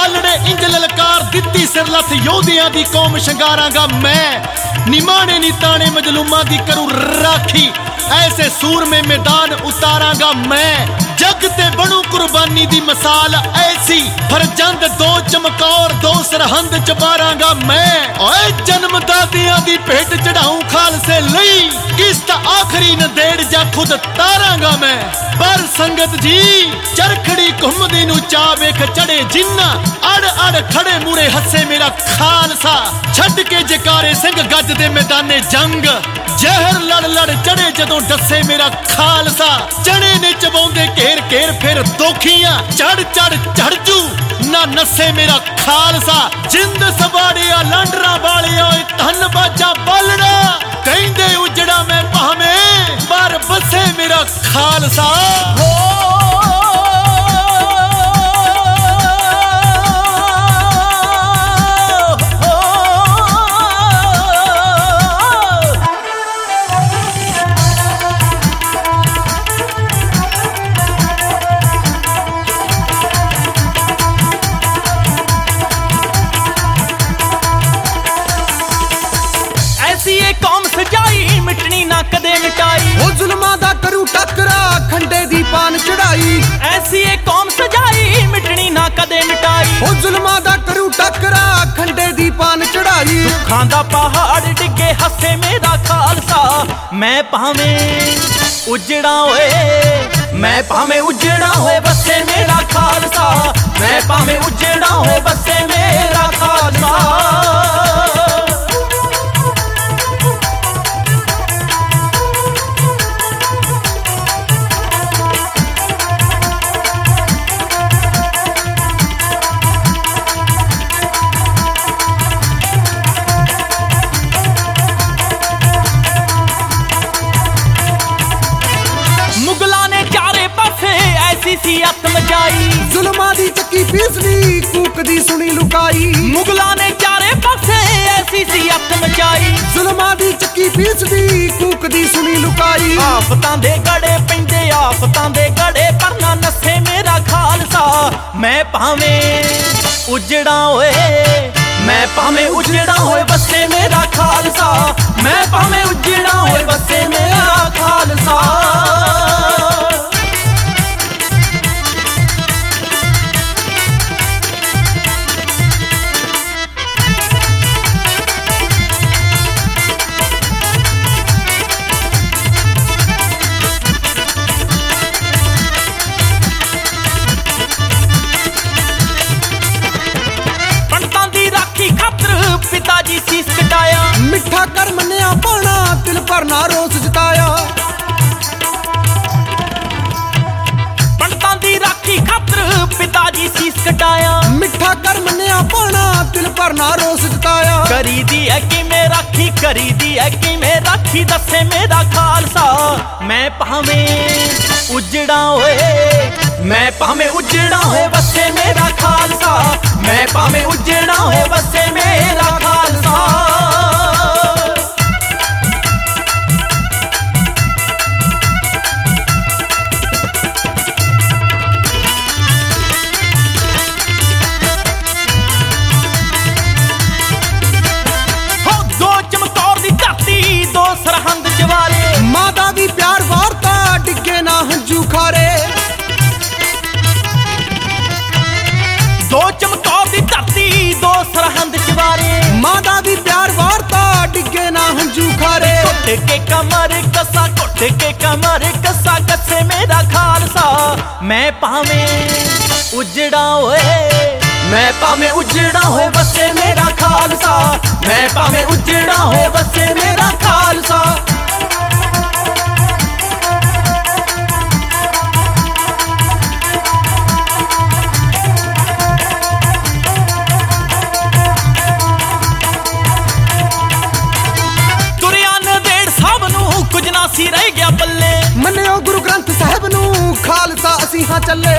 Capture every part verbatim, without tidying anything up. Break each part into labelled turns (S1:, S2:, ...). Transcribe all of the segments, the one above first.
S1: बालड़े इंज ललकार दित्ती सिरलथ योधियां दी कौम शंगारांगा मैं निमाने नी ताने मजलूमां दी करूं राखी ऐसे सूर में मैदान उतारांगा मैं जग ते बनू कुर्बानी दी मिसाल ऐसी फरजंद दो चमकौर दो सरहंद चबारांगा मैं ओए जन्म दादियां दी भेंट चढ़ाऊं खालसे लई किस्त आखरी नदेड़ जा खुद तारांगा मैं पर संगत जी चरखड़ी घुमदी नू चा वेख चढ़े जिन्ना अड़ अड़ खड़े मूरे हसे मेरा खालसा छड़ के जकारे सिंह गज दे मैदाने जंग जहर लड़ लड़ चढ़े जदों डसे मेरा खालसा चने ने चबाउंदे घेर घेर फिर दोखियां चढ़ चढ़ चढ़ जू ना नसे मेरा खालसा जिंद सवाड़िया लांडरा वालिया धन बाजा बालड़ा कहंदे उजड़ा मैं भावें पर बसे मेरा खालसा हो मिटनी ना कदे मिटाई
S2: ओ जुल्मां दा करू टकरा खंडे दी पान चढ़ाई
S3: ऐसी एक कौम सजाई मिटनी ना कदे मिटाई
S2: ओ जुल्मां दा करू टकरा खंडे दी पान चढ़ाई
S3: दुखां दा पहाड़ डिगे हसे मेरा खालसा मैं भावें उजड़ा होए मैं भावें उजड़ा होए बसे मेरा खालसा मैं भावें उजड़ा होए बसे मेरा खालसा सी आत्म जाई
S2: जुल्मां दी चक्की पीसनी कूक दी सुनी लुकाई
S3: मुगलां ने चारे पासे ऐसी सी आत्म जाई
S2: जुल्मां दी चक्की पीसनी कूक दी सुनी लुकाई
S3: आफतां दे गड़े पैंदे आफतां दे गड़े पर ना नसे मेरा खालसा मैं भावें उजड़ा होए मैं भावें उजड़ा होए बसे मेरा खालसा मैं भावें उजड़ा होए बसे मेरा खालसा पिताजी सीस कटाया
S2: मिठा कर मन्या पाना दिल पर ना रोस जताया
S3: पंडितां दी राखी खातर पिताजी सीस कटाया
S2: मिठा कर मन्या पाना दिल पर ना रोस जताया
S3: करी दी है कि मैं राखी करी दी है कि मैं राखी दसे मेरा खालसा मैं भावें उजड़ा होए मैं भावें उजड़ा होए बसे मेरा खालसा मैं भावें उजड़ा होए बसे मेरा खालसा हो दो चमकौर दी धरती दो सरहंद जवारे
S2: माता दी प्यार वार्ता डिगे ना हंजू खारे
S3: दो चमकौर दी धरती दो सरहंद जवारे
S2: माता दी प्यार वार्ता डिगे ना हंजू खारे
S3: घुट के कमर कसा घुट के कमर कसा कसे मेरा खालसा मैं भावें उजड़ा होए मैं भावें उजड़ा होए बसे मेरा खालसा मैं भावें उजड़ा होए बसे मेरा खालसा कुछ ना सी रह गया पल्ले
S2: मन्नियो गुरु ग्रंथ साहिब नू खालसा असी हां चले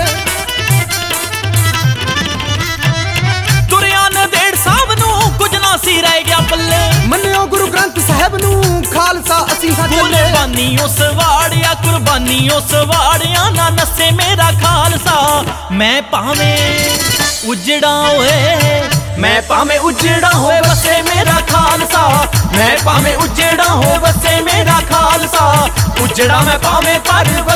S3: तुरिया ने डेढ़ साहब नू कुछ ना सी रह गया पल्ले
S2: मन्नियो गुरु ग्रंथ साहिब नू खालसा असी हां चले
S3: कुर्बानियों सवाड़िया कुर्बानियों सवाड़िया ना नसे मेरा खालसा मैं भावें उजड़ा होए मैं भावें उजड़ा होए वसे मेरा खालसा मैं भावें उजड़ा हो वसे मेरा खालसा उजड़ा मैं भावें पर